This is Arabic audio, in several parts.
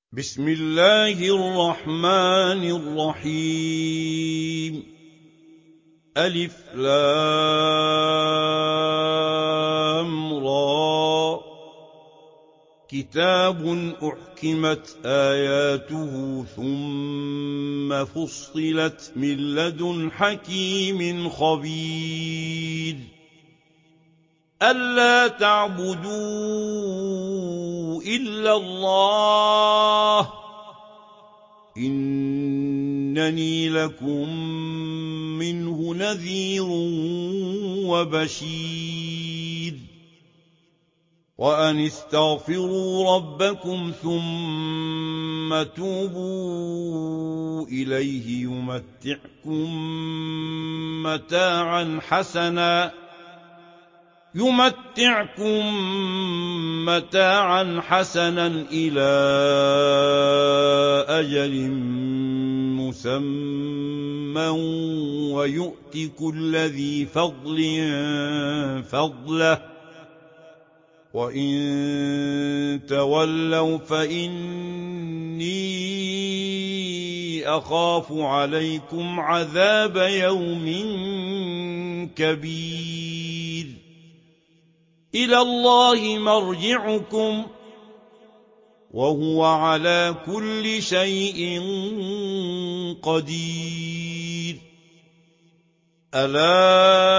بسم الله الرحمن الرحيم ألف لام را كتاب أحكمت آياته ثم فصلت من لدن حكيم خبير ألا تعبدوا إلا الله إنني لكم منه نذير وبشير وأن استغفروا ربكم ثم توبوا إليه يمتعكم متاعا حسنا إلى أجل مسمى ويؤت كل ذي فضل فضله وإن تولوا فإني أخاف عليكم عذاب يوم كبير إلى الله مرجعكم وهو على كل شيء قدير ألا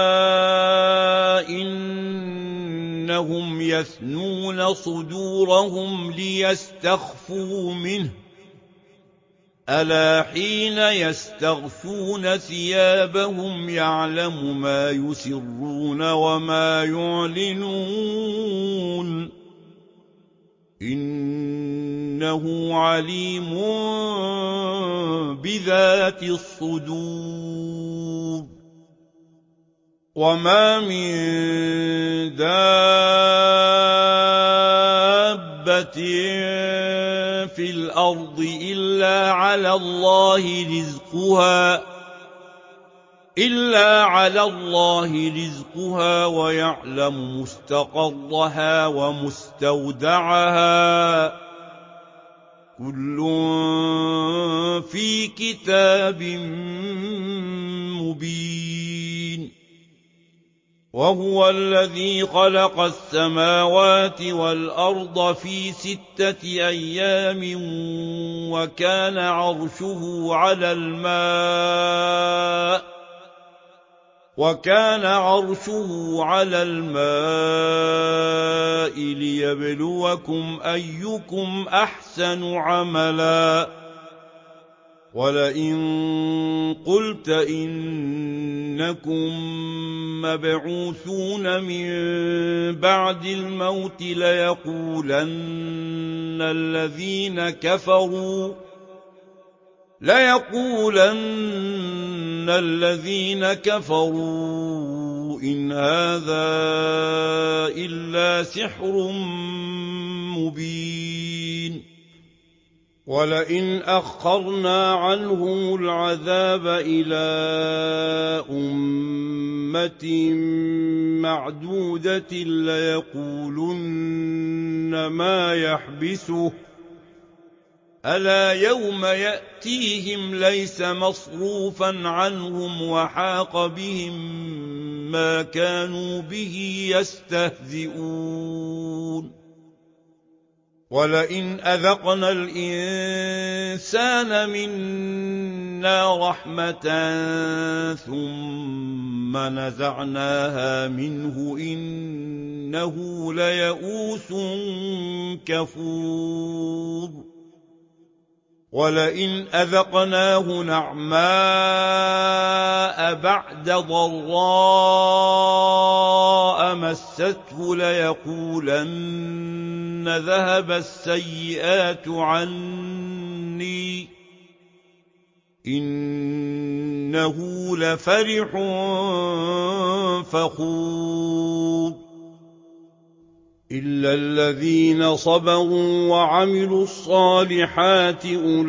إنهم يثنون صدورهم ليستخفوا منه ألا حين يستغشون ثيابهم يعلم ما يسرون وما يعلنون إنه عليم بذات الصدور وما من دابة في الأرض إلا على الله رزقها ويعلم مستقرها ومستودعها كل في كتاب مبين وهو الذي خلق السماوات والأرض في 6 أيام وكان عرشه على الماء ليبلوكم أيكم أحسن عملا ولئن قلت إنكم مبعوثون من بعد الموت ليقولن الذين كفروا إن هذا إلا سحر مبين ولئن أخرنا عنهم العذاب إلى أمة معدودة ليقولن ما يحبسه ألا يوم يأتيهم ليس مصروفا عنهم وحاق بهم ما كانوا به يستهزئون ولئن أذقنا الإنسان منا رحمة ثم نزعناها منه إنه ليئوس كفور ولئن أذقناه نعماء بعد ضراء مسته ليقولن ذهب السيئات عني إنه لفرح فخور إلا الذين صبروا وعملوا الصالحات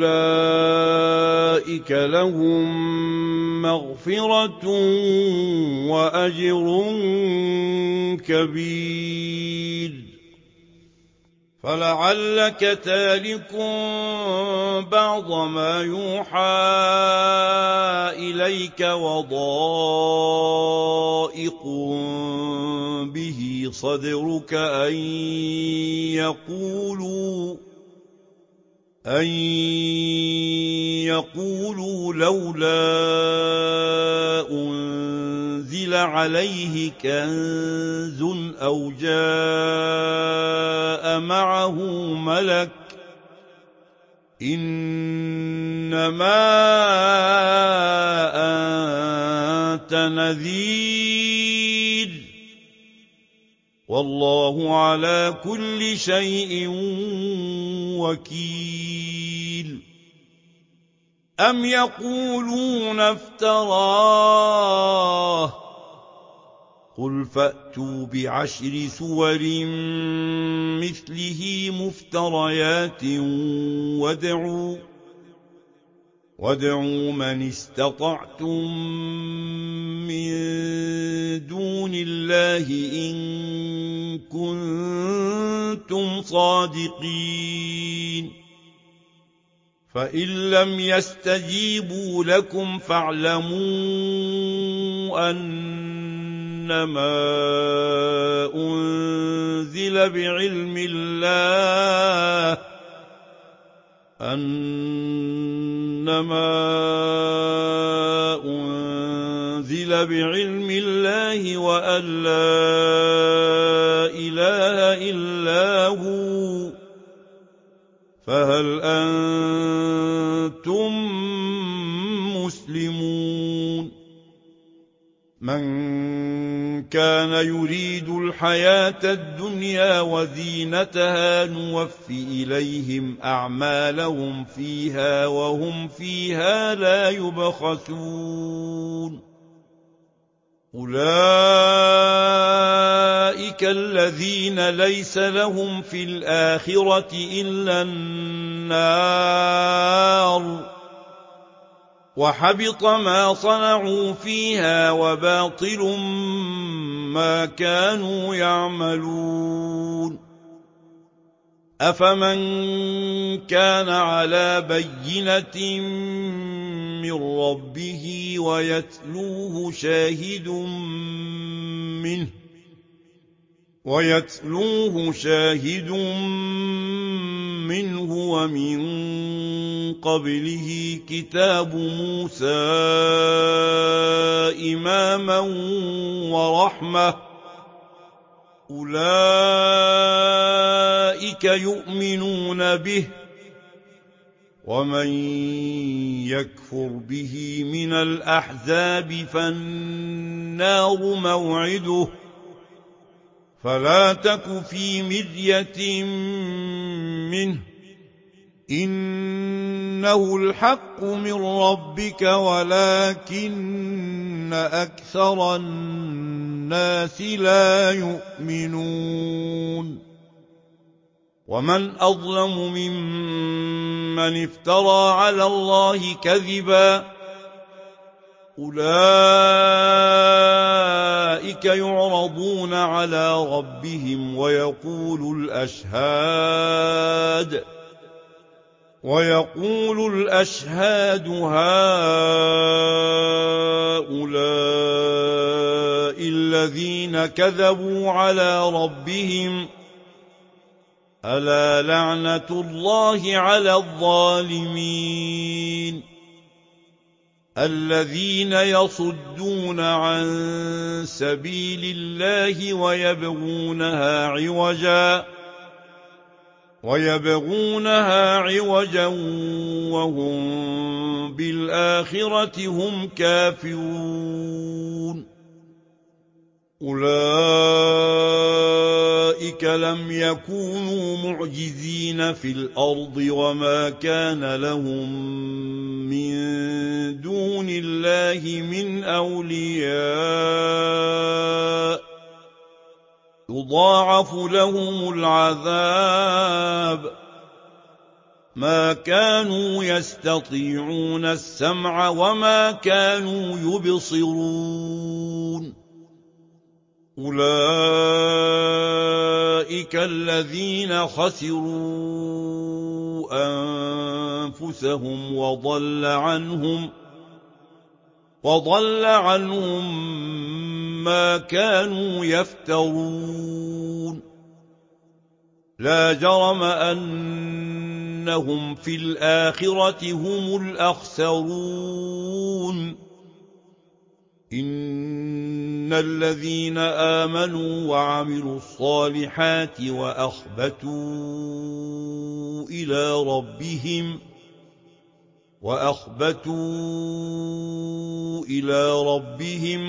أولئك لهم مغفرة وأجر كبير فلعلك تارك بعض ما يوحى إليك وضائق به صدرك أن يقولوا لولا أنزل عليه كنز أو جاء معه ملك إنما أنت نذير والله على كل شيء وكيل أم يقولون افتراه قل فأتوا بعشر سور مثله مفتريات وادعوا من استطعتم من دون الله إن كنتم صادقين فإن لم يستجيبوا لكم فاعلموا أنما أنزل بعلم الله وأن لا إله إلا هو فهل أنتم مسلمون من كان يريد الحياة الدنيا وزينتها نوف إليهم أعمالهم فيها وهم فيها لا يبخسون أولئك الذين ليس لهم في الآخرة إلا النار وحبط ما صنعوا فيها وباطل ما كانوا يعملون أفمن كان على بينة من ربه ويتلوه شاهد منه ومن قبله كتاب موسى إماما ورحمة أولئك يؤمنون به ومن يكفر به من الأحزاب فالنار موعده فلا تك في مرية منه إنه الحق من ربك ولكن أكثر الناس لا يؤمنون ومن أظلم ممن افترى على الله كذبا أولئك يعرضون على ربهم ويقول الأشهاد هؤلاء الذين كذبوا على ربهم ألا لعنة الله على الظالمين الذين يصدون عن سبيل الله ويبغونها عوجا وهم بالآخرة هم كافرون أولئك لم يكونوا معجزين في الأرض وما كان لهم من دون الله من أولياء يضاعف لهم العذاب ما كانوا يستطيعون السمع وما كانوا يبصرون أولئك أولئك الذين خسروا أنفسهم وضل عنهم ما كانوا يفترون لا جرم أنهم في الآخرة هم الأخسرون إن الذين آمنوا وعملوا الصالحات وأخبتوا إلى ربهم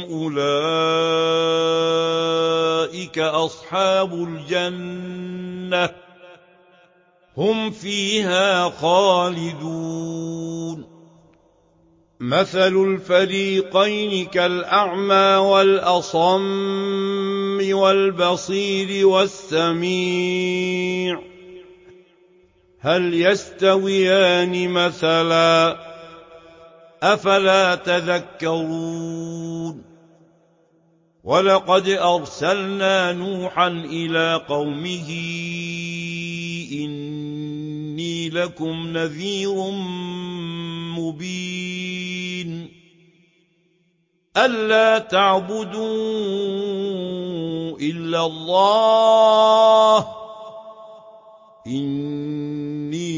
أولئك أصحاب الجنة هم فيها خالدون مثل الفريقين كالأعمى والأصم والبصير والسميع هل يستويان مثلا أفلا تذكرون ولقد أرسلنا نوحا إلى قومه إني لكم نذير مبين ألا تعبدوا إلا الله إني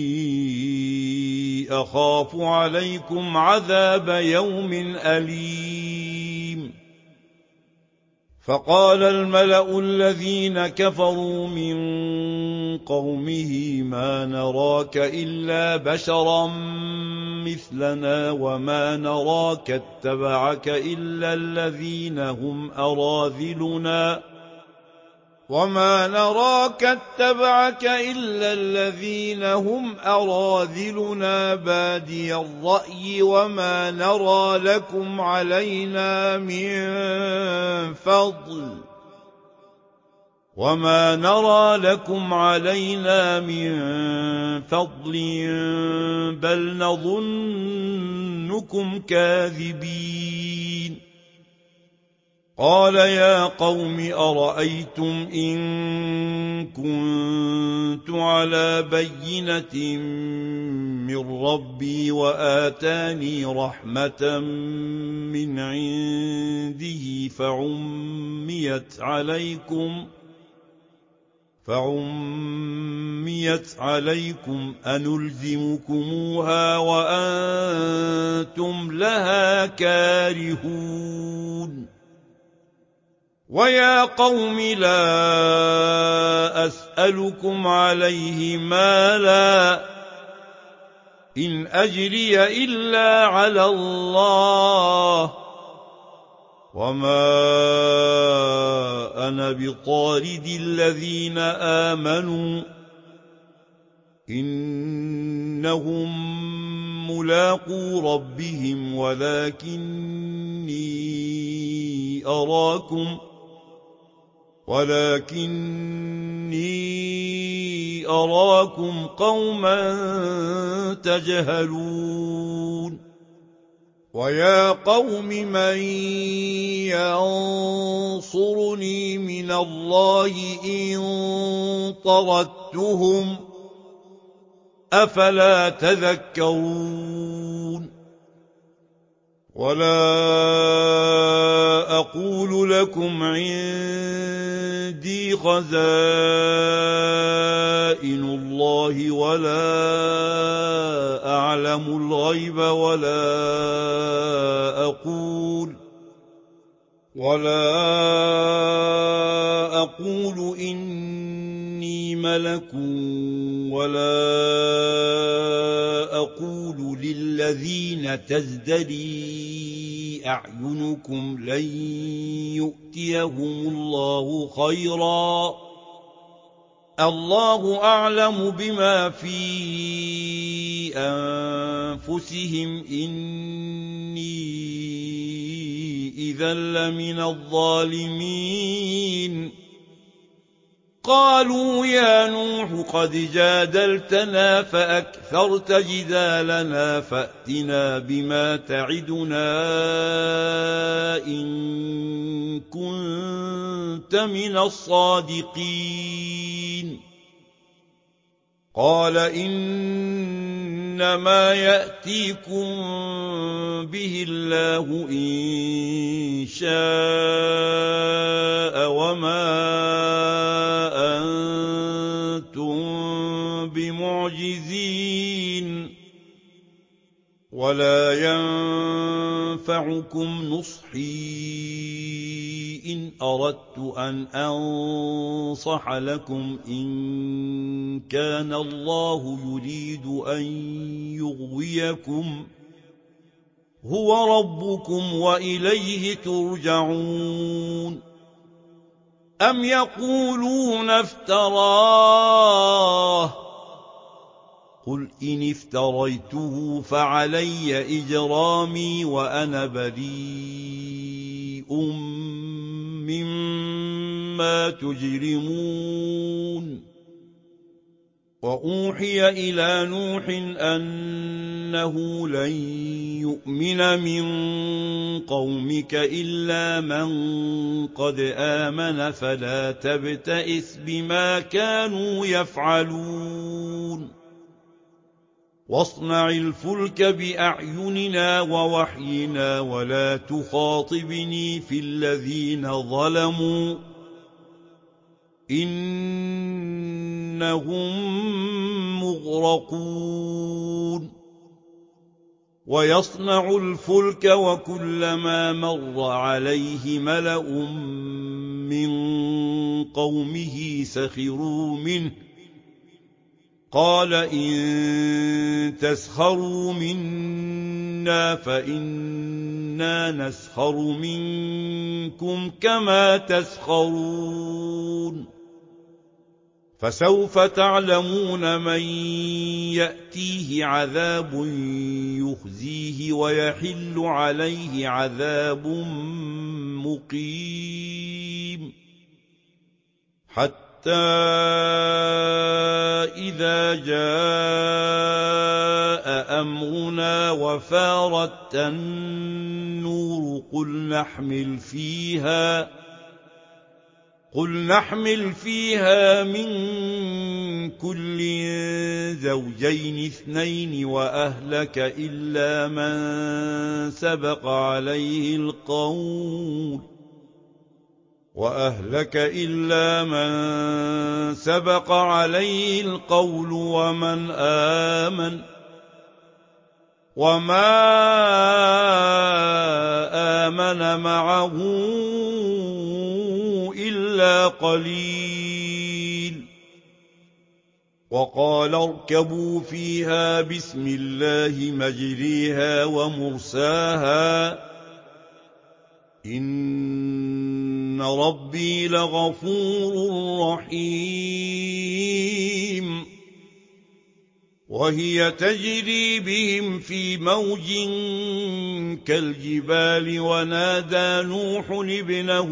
أخاف عليكم عذاب يوم أليم فقال الملأ الذين كفروا من قومه ما نراك إلا بشرا مثلنا وما نراك اتبعك إلا الذين هم أراذلنا بادي الرأي وما نرى لكم علينا من فضل بل نظنكم كاذبين قال يا قوم أرأيتم إن كنت على بينة من ربي وآتاني رحمة من عنده فعميت عليكم أنلزمكموها وأنتم لها كارهون ويا قوم لا أسألكم عليه مالا إن أجري إلا على الله وما أنا بطارد الذين آمنوا إنهم ملاقو ربهم ولكني أراكم قوما تجهلون ويا قوم من ينصرني من الله إن طردتهم أفلا تذكرون ولا أقول لكم عندي خزائن الله ولا أعلم الغيب ولا أقول إني ملك ولا أقول للذين تزدري أعينكم لن يؤتيهم الله خيرا الله أعلم بما في أنفسهم إني إذا لمن الظالمين قالوا يا نوح قد جادلتنا فأكثرت جدالنا فأتنا بما تعدنا إن كنت من الصادقين قال إنما يأتيكم به الله إن شاء وما أنتم بمعجزين ولا ينفعكم نصحي إن أردت أن أنصح لكم إن كان الله يريد أن يغويكم هو ربكم وإليه ترجعون أم يقولون افتراه قل إن افتريته فعلي إجرامي وأنا بريء مما تجرمون وأوحي إلى نوح أنه لن يؤمن من قومك إلا من قد آمن فلا تبتئس بما كانوا يفعلون واصنع الفلك بأعيننا ووحينا ولا تخاطبني في الذين ظلموا إنهم مغرقون ويصنع الفلك وكلما مر عليه ملأ من قومه سخروا منه قال إن تسخروا منا فإنا نسخر منكم كما تسخرون فسوف تعلمون من يأتيه عذاب يخزيه ويحل عليه عذاب مقيم حتى إذا جاء أمرنا وفارت النور قل نحمل فيها من كل زوجين اثنين وأهلك إلا من سبق عليه القول ومن آمن وما آمن معه إلا قليل وقال اركبوا فيها بسم الله مجريها ومرساها إن ربي لغفور رحيم وهي تجري بهم في موج كالجبال ونادى نوح ابنه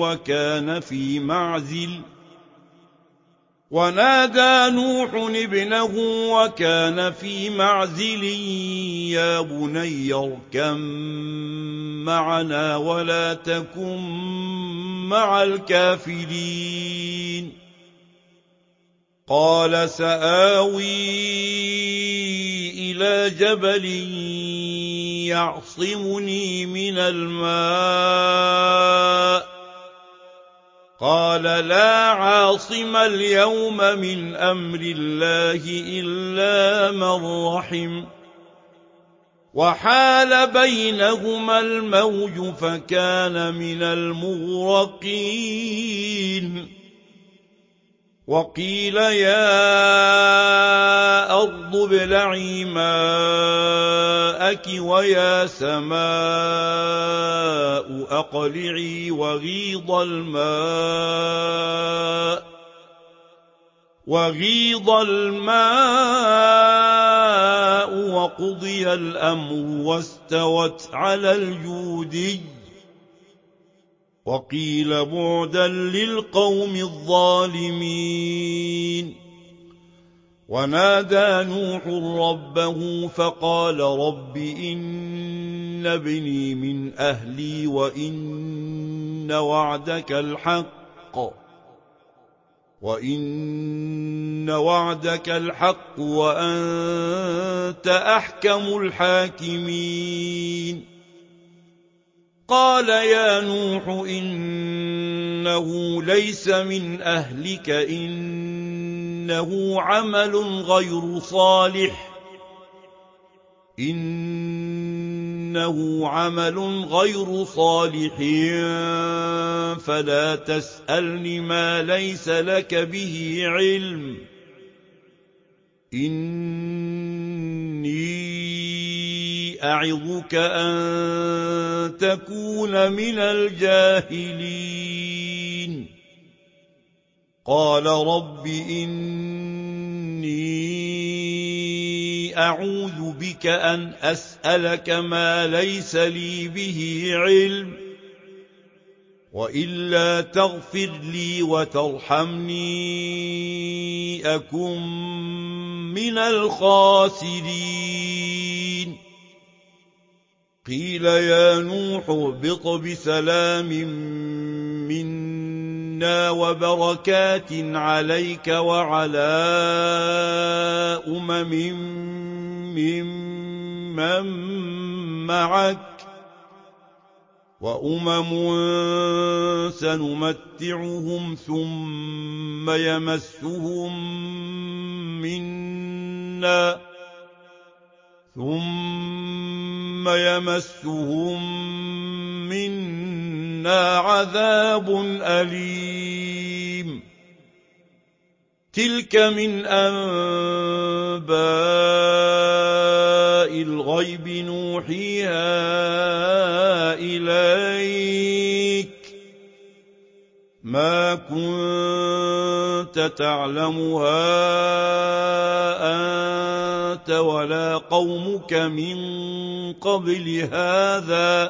وكان في معزل يا بني اركب معنا ولا تكن مع الكافرين قال سآوي إلى جبل يعصمني من الماء قال لا عاصم اليوم من أمر الله إلا من رحم وحال بينهما الموج فكان من المغرقين وقيل يا أرض ابلعي ماءك ويا سماء أقلعي وغيض الماء وقضي الأمر واستوت على الجودي وقيل بعدا للقوم الظالمين ونادى نوح ربه فقال رب إن ابني من أهلي وإن وعدك الحق وأنت أحكم الحاكمين قال يا نوح إنه ليس من أهلك إنه عمل غير صالح فلا تسألني ما ليس لك به علم إني أعظك أن تكون من الجاهلين قال رب إني أعوذ بك أن أسألك ما ليس لي به علم وإلا تغفر لي وترحمني أكن من الخاسرين قيل يا نوح اهبط بسلام منا وبركات عليك وعلى ممن معك وأمم سنمتعهم ثم يمسهم منا عذاب أليم تلك من أنباء الغيب نوحيها إليك ما كنت تعلمها أنت ولا قومك من قبل هذا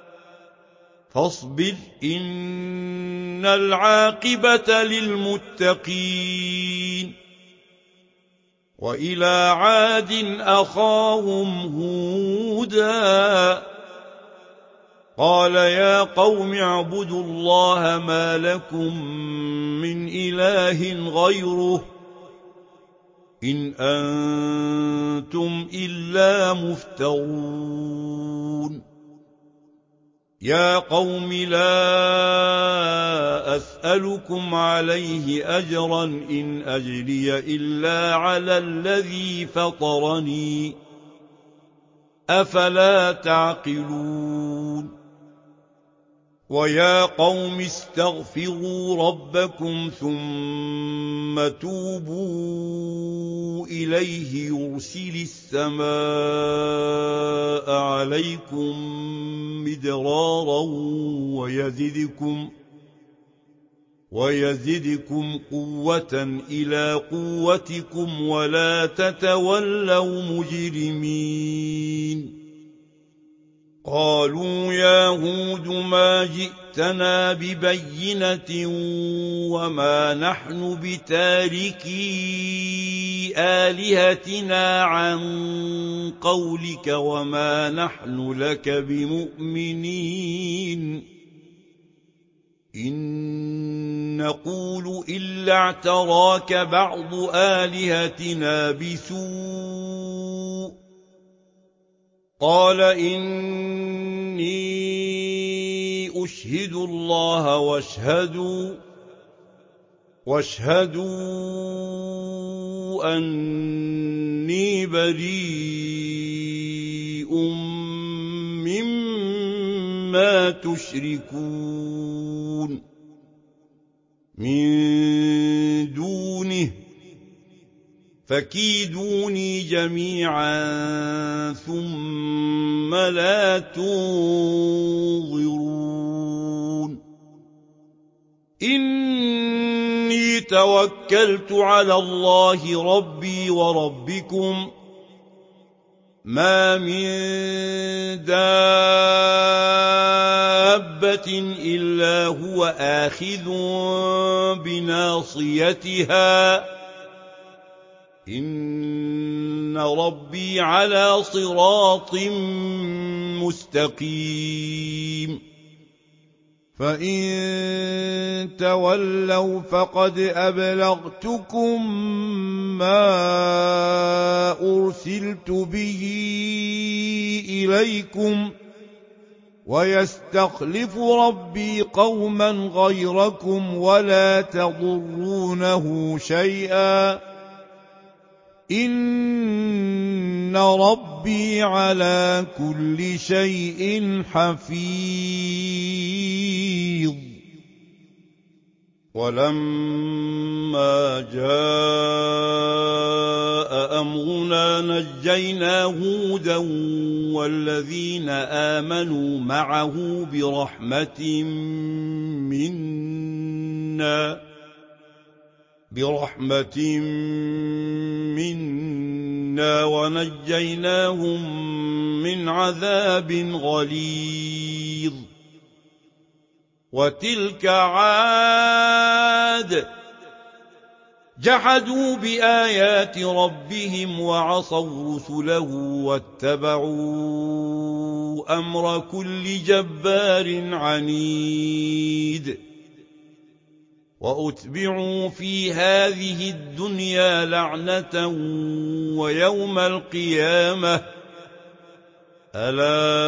فاصبر إن العاقبة للمتقين وإلى عاد أخاهم هودا قال يا قوم اعبدوا الله ما لكم من إله غيره إن أنتم إلا مفترون يا قوم لا أسألكم عليه أجرا إن أجري إلا على الذي فطرني أفلا تعقلون ويا قوم استغفروا ربكم ثم توبوا إليه يرسل السماء عليكم مدرارا ويزدكم قوة إلى قوتكم ولا تتولوا مجرمين قالوا يا هود ما جئتنا ببينة وما نحن بتاركي آلهتنا عن قولك وما نحن لك بمؤمنين إن نقول إلا اعتراك بعض آلهتنا بسوء قال إني أشهد الله واشهدوا أني بريء مما تشركون من دونه فكيدوني جميعا ثم لا تنظرون إني توكلت على الله ربي وربكم ما من دابة إلا هو آخذ بناصيتها إن ربي على صراط مستقيم فإن تولوا فقد أبلغتكم ما أرسلت به إليكم ويستخلف ربي قوما غيركم ولا تضرونه شيئا إن ربي على كل شيء حفيظ ولما جاء أمرنا نجينا هودا والذين آمنوا معه برحمة منا ونجيناهم من عذاب غليظ وتلك عاد جحدوا بآيات ربهم وعصوا رسله واتبعوا أمر كل جبار عنيد وأتبعوا في هذه الدنيا لعنة ويوم القيامة ألا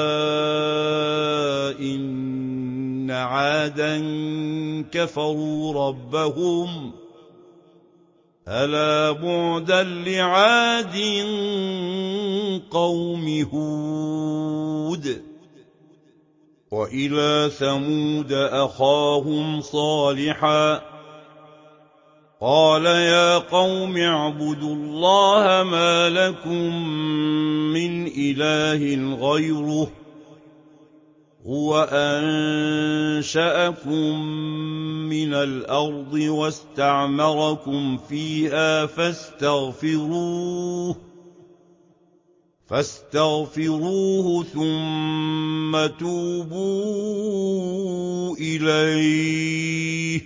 إن عادا كفروا ربهم ألا بعدا لعاد قوم هود وإلى ثمود أخاهم صالحا قال يا قوم اعبدوا الله ما لكم من إله غيره هو أنشأكم من الأرض واستعمركم فيها فاستغفروه ثم توبوا إليه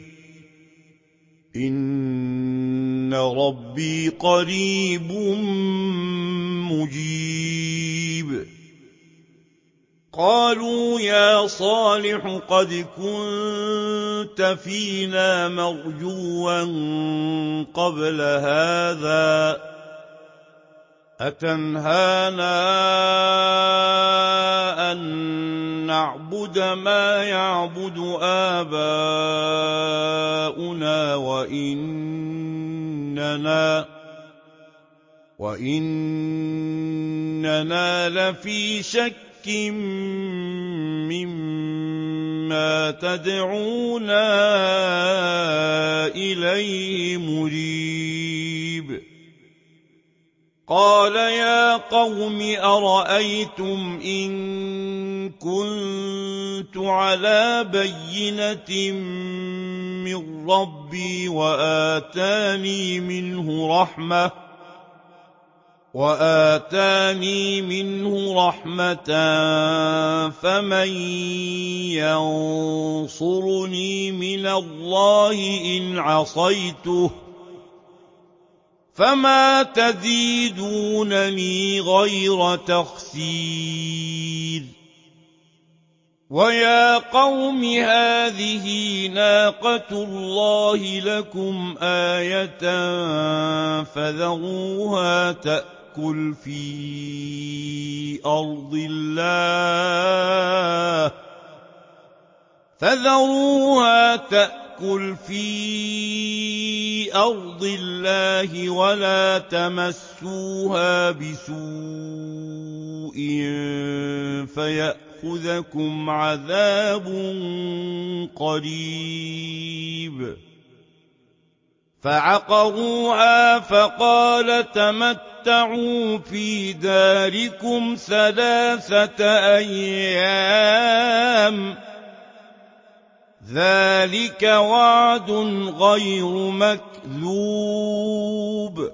إن ربي قريب مجيب قالوا يا صالح قد كنت فينا مرجوا قبل هذا أتنهانا أن نعبد ما يعبد آباؤنا وإننا لفي شك مما تدعونا إليه مريب قال يا قوم أرأيتم إن كنت على بينة من ربي وآتاني منه رحمة فمن ينصرني من الله إن عصيته فما تزيدونني غير تخسير ويا قوم هذه ناقة الله لكم آية فذروها تأكل في أرض الله ولا تمسوها بسوء فيأخذكم عذاب قريب فعقروها فقال تمتعوا في داركم 3 أيام ذلك وعد غير مكذوب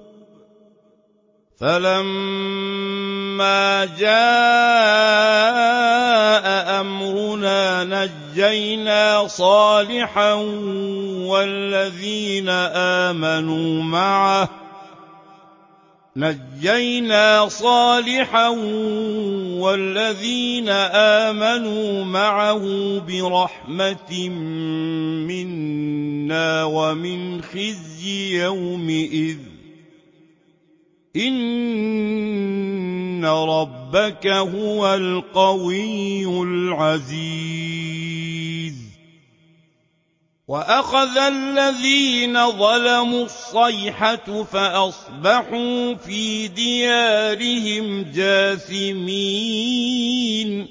فلما جاء أمرنا نجينا صالحا والذين آمنوا معه برحمة منا ومن خزي يومئذ إن ربك هو القوي العزيز وأخذ الذين ظلموا الصيحة فأصبحوا في ديارهم جاثمين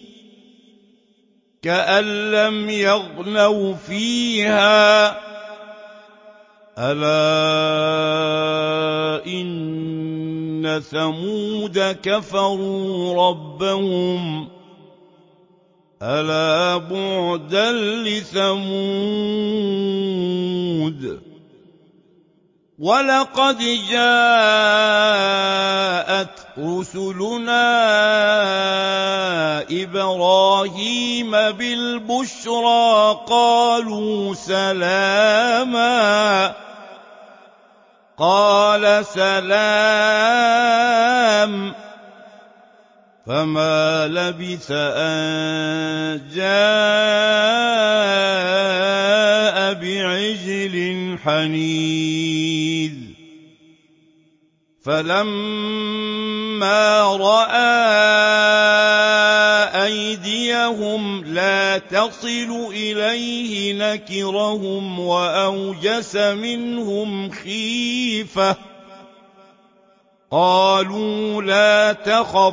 كأن لم يغنوا فيها ألا إن ثمود كفروا ربهم ألا بعدا لثمود ولقد جاءت رسلنا إبراهيم بالبشرى قالوا سلاما قال سلام فما لبث أن جاء بعجل حنيذ فلما رأى أيديهم لا تصل إليه نكرهم وأوجس منهم خيفة قالوا لا تخف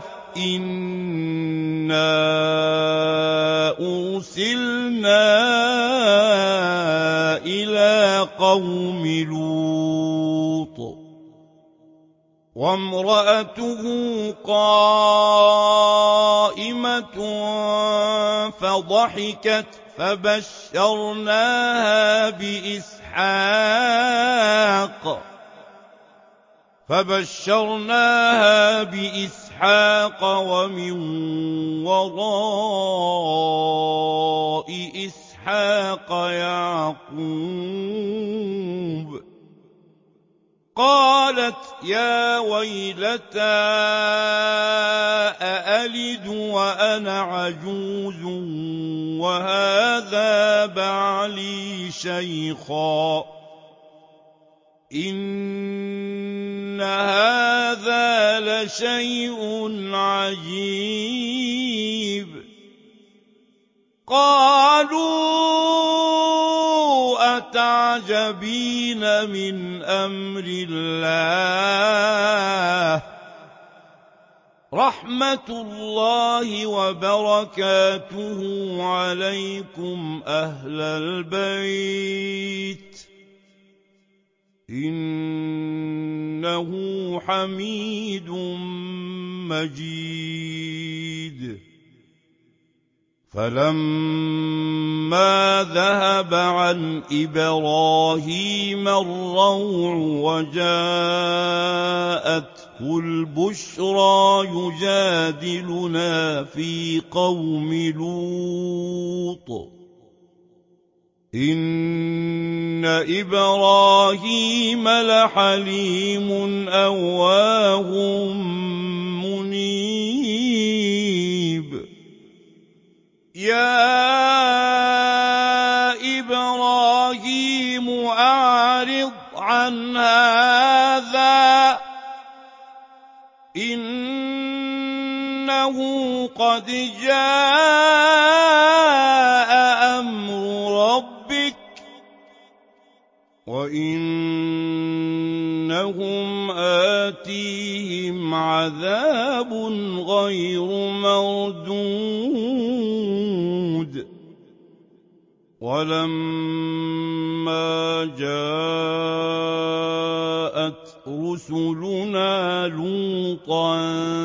إنا أرسلنا إلى قوم لوط وامرأته قائمة فضحكت فبشرناها بإسحاق ومن وراء إسحاق يعقوب قالت يا ويلتى أألد وأنا عجوز وهذا بعلي شيخا إن هذا لشيء عجيب قالوا أتعجبين من أمر الله رحمة الله وبركاته عليكم أهل البيت إنه حميد مجيد فلما ذهب عن إبراهيم الروع وجاءته البشرى يجادلنا في قوم لوط إن إبراهيم لحليم أواه منيب يا إبراهيم أعرض عن هذا إنه قد جاء أمر ربك وإنهم آتيهم عذاب غير مردود ولما جاءت رسلنا لوطا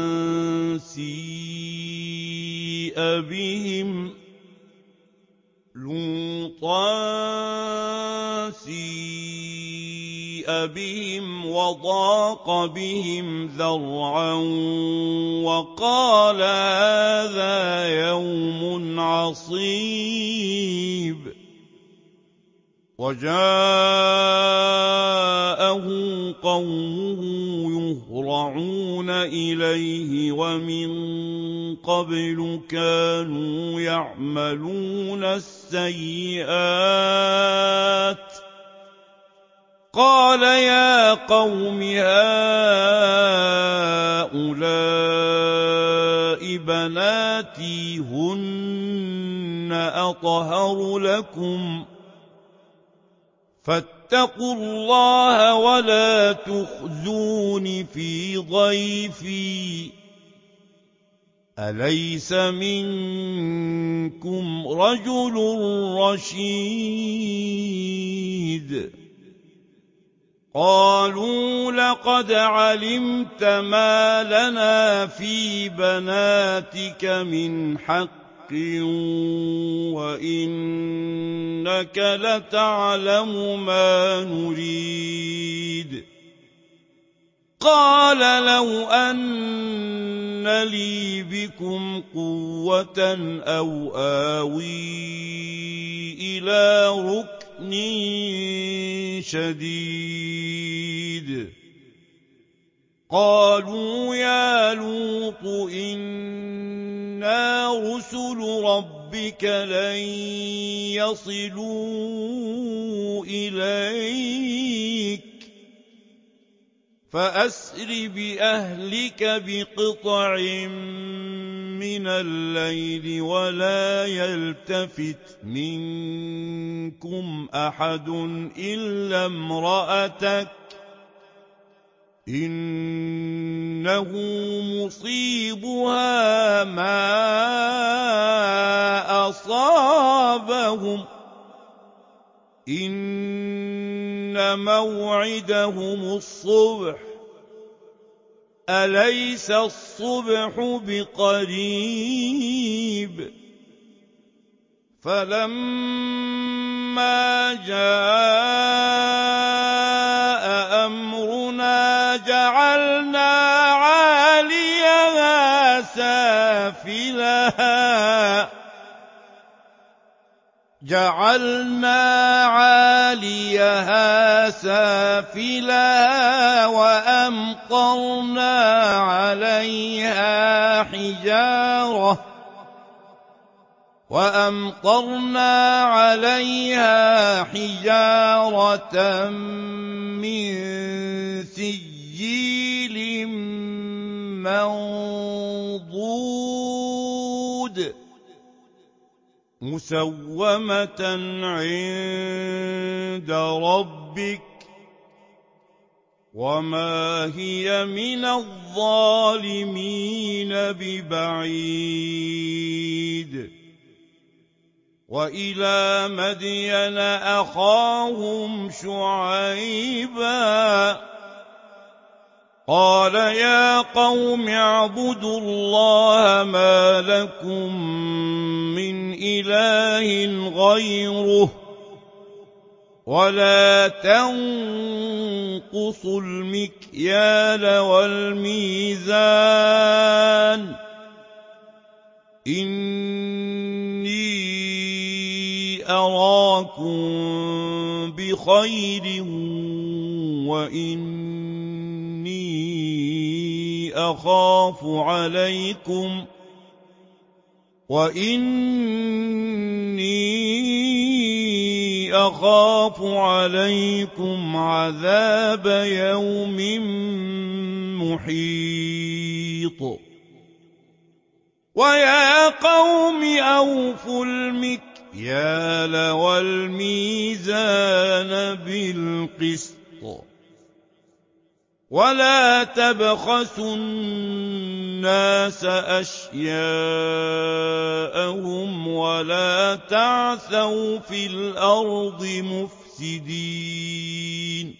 سيء سيء بهم وضاق بهم ذرعا وقال هذا يوم عصيب وجاءه قومه يهرعون إليه ومن قبل كانوا يعملون السيئات قال يا قوم هؤلاء بناتي هن أطهر لكم فاتقوا الله ولا تخزون في ضيفي أليس منكم رجل رشيد قالوا لقد علمت ما لنا في بناتك من حق وإنك لتعلم ما نريد قال لو أن لي بكم قوة أو آوي إلى ركن شديد قالوا يا لوط إنا رسل ربك لن يصلوا إليك فأسر بأهلك بقطع من الليل ولا يلتفت منكم أحد إلا امرأتك إنه مصيبها ما أصابهم إن موعدهم الصبح أليس الصبح بقريب فلما جاء أمرنا جعلنا عاليها سافلها وأمطرنا عليها حجارة من سجيل منضود مسومة عند ربك وما هي من الظالمين ببعيد وإلى مدين أخاهم شعيبا قال يا قوم اعبدوا الله ما لكم من إله غيره ولا تنقصوا المكيال والميزان إني أراكم بخير وإني أخاف عليكم عذاب يوم محيط ويا قوم أوفوا المكيال والميزان بالقسط ولا تبخسوا الناس أشياءهم ولا تعثوا في الأرض مفسدين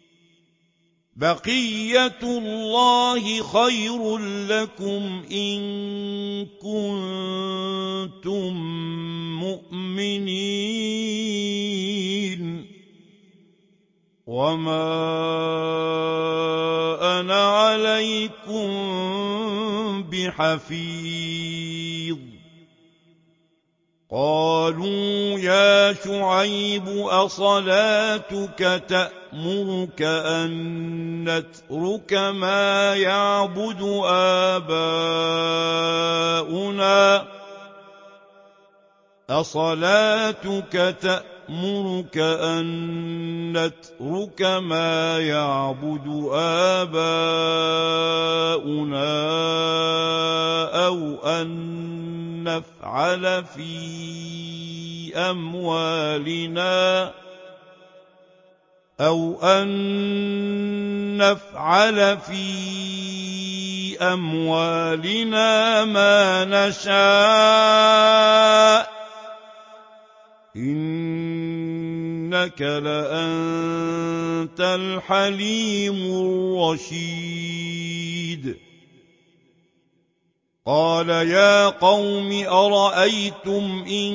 بقية الله خير لكم إن كنتم مؤمنين وما أنا عليكم بحفيظ قالوا يا شعيب أصلاتك تأمرك أن نترك ما يعبد آباؤنا أصلاتك تأمرك أن نترك ما يعبد آباؤنا أو أن نفعل في أموالنا ما نشاء إنك لأنت الحليم الرشيد قال يا قوم أرأيتم إن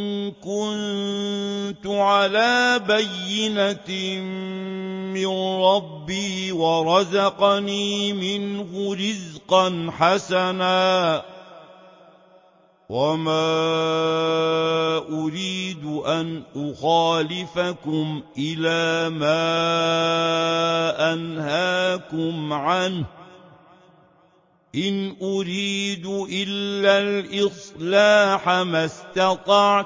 كنت على بينة من ربي ورزقني منه رزقا حسنا وما أريد أن أخالفكم إلى ما أنهاكم عنه إن أريد إلا الإصلاح ما استطعت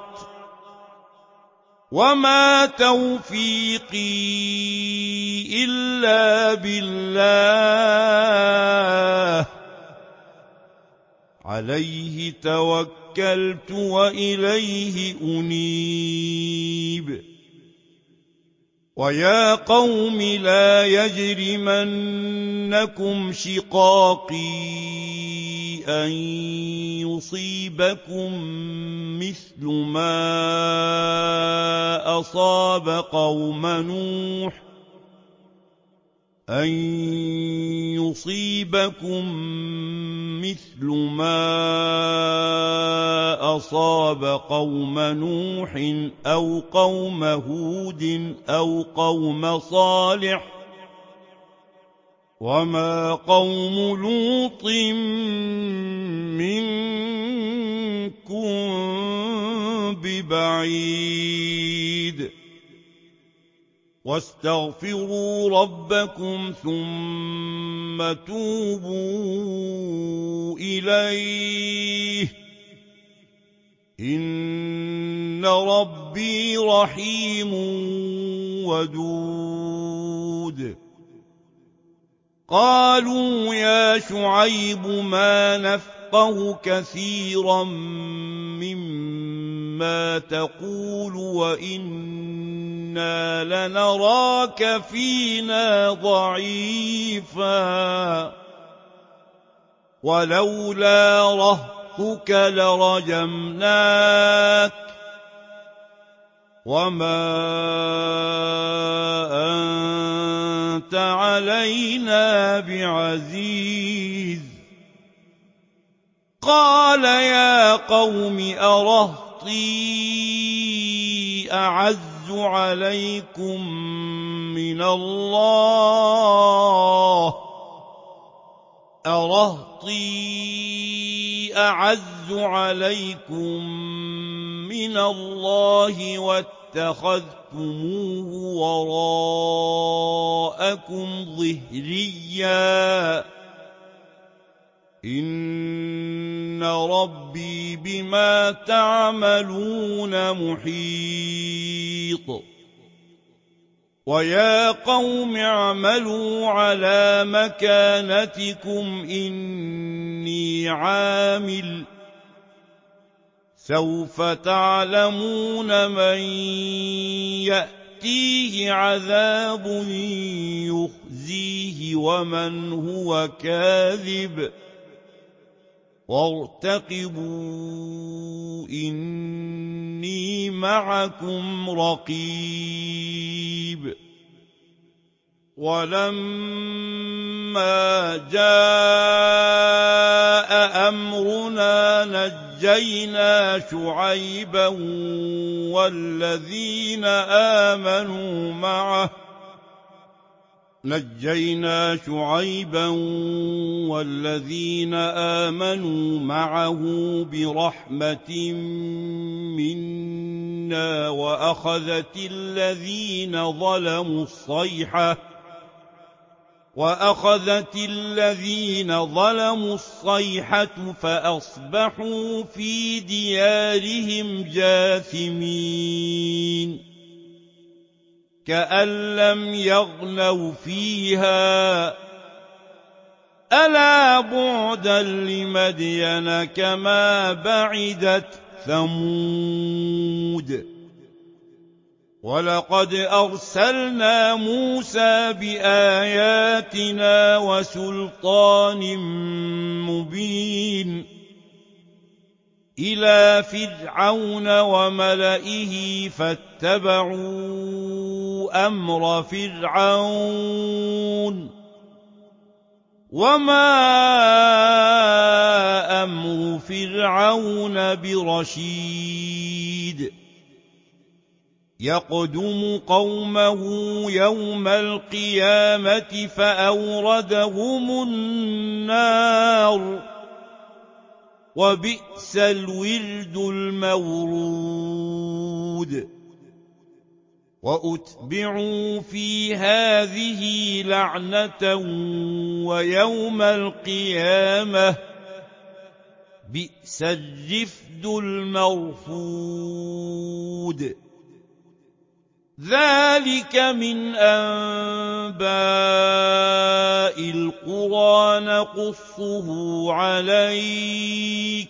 وما توفيقي إلا بالله عليه توكلت وإليه أنيب ويا قوم لا يجرمنكم شقاقي أن يصيبكم مثل ما أصاب قوم نوح أو قوم هود أو قوم صالح وما قوم لوط منكم ببعيد واستغفروا ربكم ثم توبوا إليه إن ربي رحيم ودود قالوا يا شعيب ما نفقه كثيرا مما تقول وإنا لنراك فينا ضعيفا ولولا رهطك لرجمناك وما أنت علينا بعزيز قال يا قوم أرهطي أعز عليكم من الله واتخذتموه وراءكم ظهريا إن ربي بما تعملون محيط ويا قوم اعملوا على مكانتكم إني عامل سوف تعلمون من يأتيه عذاب يخزيه ومن هو كاذب وارتقبوا إني معكم رقيب ولما جاء أمرنا نجينا شعيبا والذين آمنوا معه نجينا شعيبا والذين آمنوا معه برحمة منا وأخذت الذين ظلموا الصيحة فأصبحوا في ديارهم جاثمين كأن لم يغنوا فيها ألا بعدا لمدين كما بعدت ثمود ولقد أرسلنا موسى بآياتنا وسلطان مبين إلى فرعون وملئه فاتبعوا أمر فرعون وما أمر فرعون برشيد يقدم قومه يوم القيامة فأوردهم النار وبئس الورد المورود وأتبعوا في هذه لعنة ويوم القيامة بئس الرفد المرفود ذلك من أنباء القرى نقصه عليك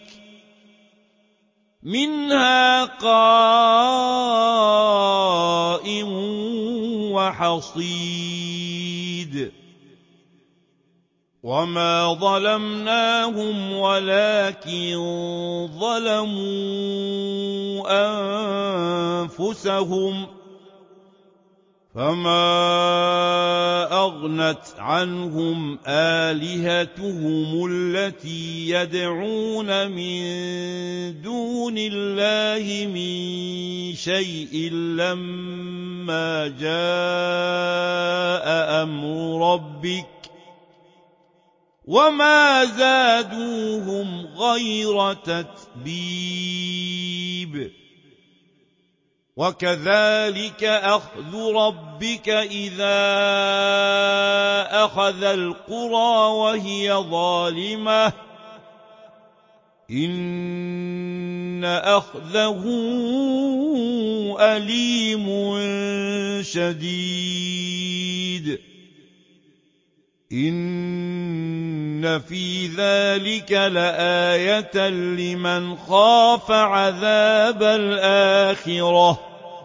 منها قائم وحصيد وما ظلمناهم ولكن ظلموا أنفسهم فما أغنت عنهم آلهتهم التي يدعون من دون الله من شيء لما جاء أمر ربك وما زادوهم غير تتبيب وكذلك أخذ ربك إذا أخذ القرى وهي ظالمة إن أخذه أليم شديد إن في ذلك لآية لمن خاف عذاب الآخرة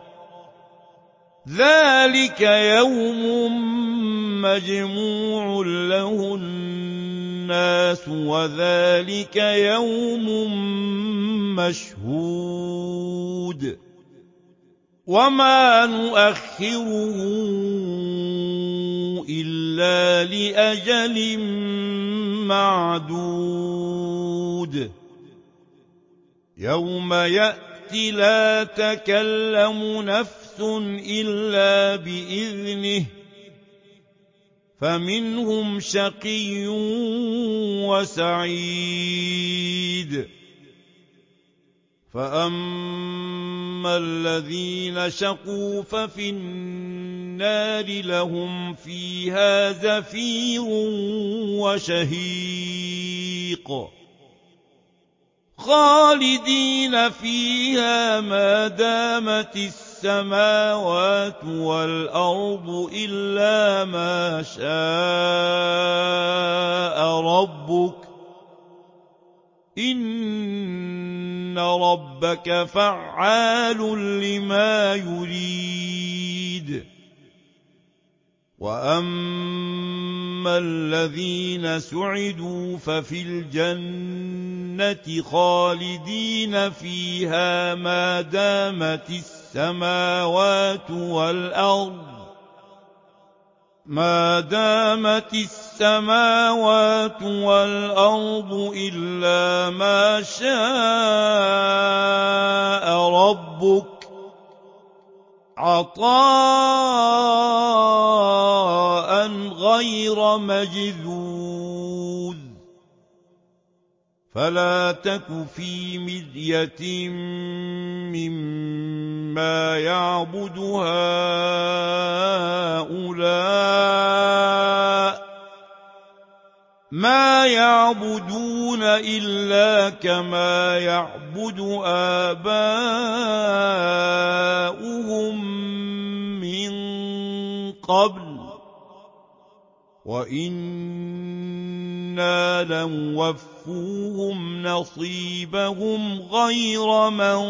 ذلك يوم مجموع له الناس وذلك يوم مشهود وما نؤخره إلا لأجل معدود يوم يأتي لا تكلم نفس إلا بإذنه فمنهم شقي وسعيد فأما الذين شقوا ففي النار لهم فيها زفير وشهيق خالدين فيها ما دامت السماوات والأرض إلا ما شاء ربك إن ربك فعال لما يريد وأما الذين سعدوا ففي الجنة خالدين فيها ما دامت السماوات والأرض إلا ما شاء ربك عطاء غير مجذوذ فلا تك في مرية مما يعبد هؤلاء ما يعبدون إلا كما يعبد آباؤهم من قبل وإنا لنوفوهم نصيبهم غير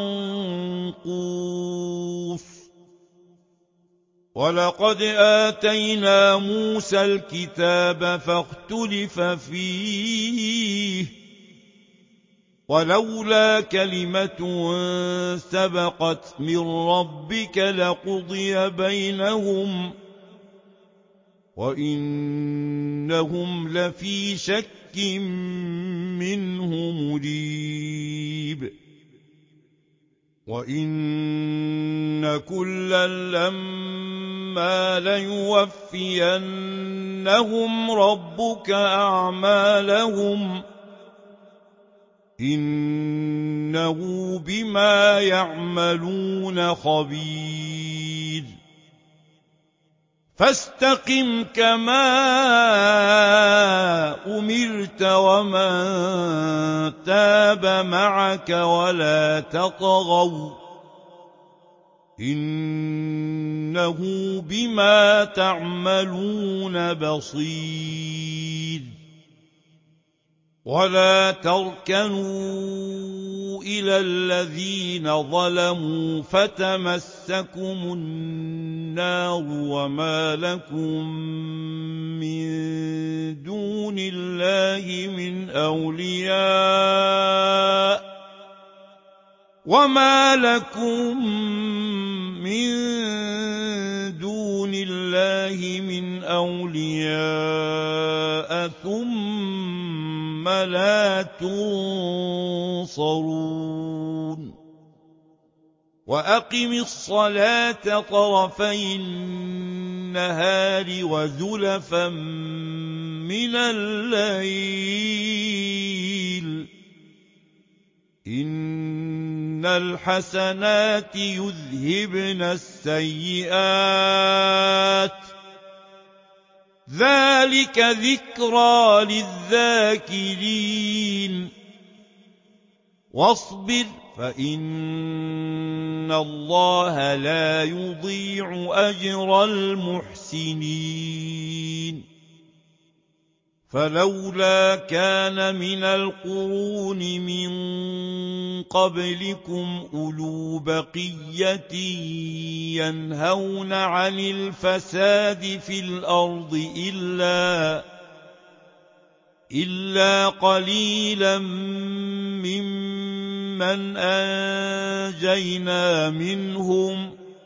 منقوص ولقد آتينا موسى الكتاب فاختلف فيه ولولا كلمة سبقت من ربك لقضي بينهم وإنهم لفي شك منه مريب وإن كلا لما ليوفينهم ربك أعمالهم إنه بما يعملون خبير فاستقم كما أمرت ومن تاب معك ولا تطغوا إنه بما تعملون بصير ولا تركنوا إلى الذين ظلموا فتمسكم النار وما لكم من دون الله من أولياء ثم لا تنصرون وأقم الصلاة طرفي النهار وزلفا من الليل إن الحسنات يذهبن السيئات ذلك ذكرى للذاكرين واصبر فإن الله لا يضيع أجر المحسنين فلولا كان من القرون من قبلكم أولو بقية ينهون عن الفساد في الأرض إلا قليلا ممن أنجينا منهم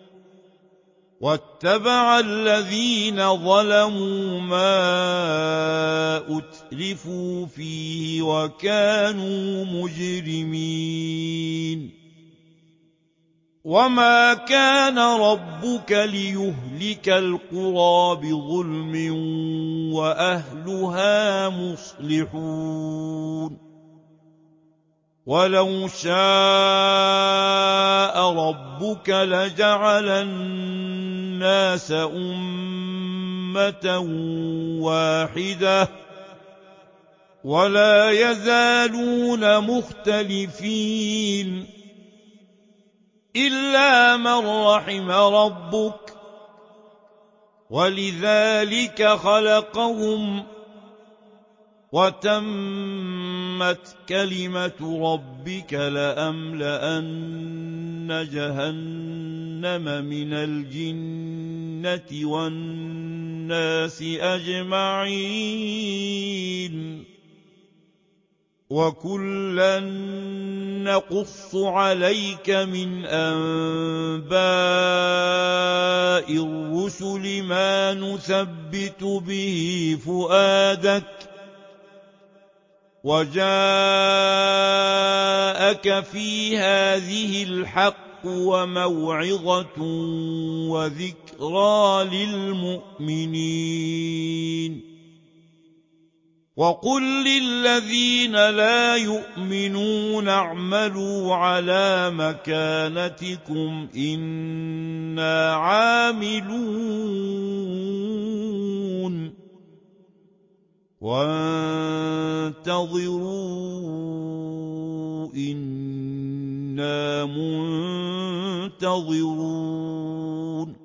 واتبع الذين ظلموا ما أترفوا فيه وكانوا مجرمين وما كان ربك ليهلك القرى بظلم وأهلها مصلحون ولو شاء ربك لجعل الناس أمة واحدة ولا يزالون مختلفين إلا من رحم ربك ولذلك خلقهم وتمت كلمة ربك لأملأن جهنم من الجنة والناس أجمعين وكلا نقص عليك من أنباء الرسل ما نثبت به فؤادك وجاءك في هذه الحق وموعظة وذكرى للمؤمنين وقل للذين لا يؤمنون اعملوا على مكانتكم إنا عاملون وانتظروا إنا منتظرون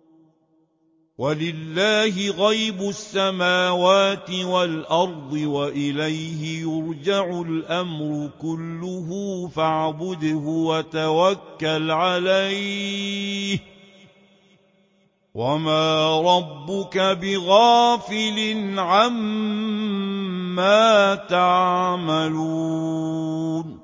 ولله غيب السماوات والأرض وإليه يرجع الأمر كله فاعبده وتوكل عليه وما ربك بغافل عما تعملون